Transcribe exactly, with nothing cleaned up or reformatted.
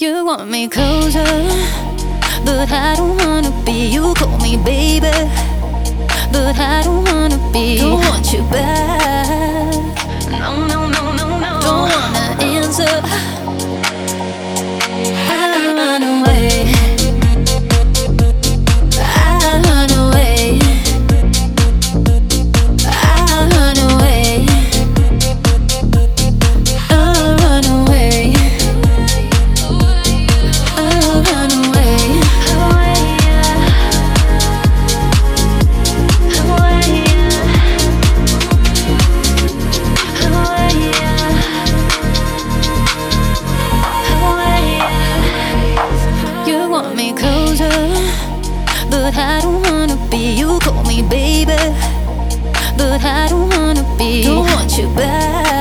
You want me closer, but I don't wanna be. You call me baby, but I don't wanna be. Don't want you back. No, no, no, no, no. Don't wanna answer. I run away. I run away. I run away. I run away. I run away. You want me closer, but I don't wanna be. You call me baby, but I don't wanna be. Don't want you back.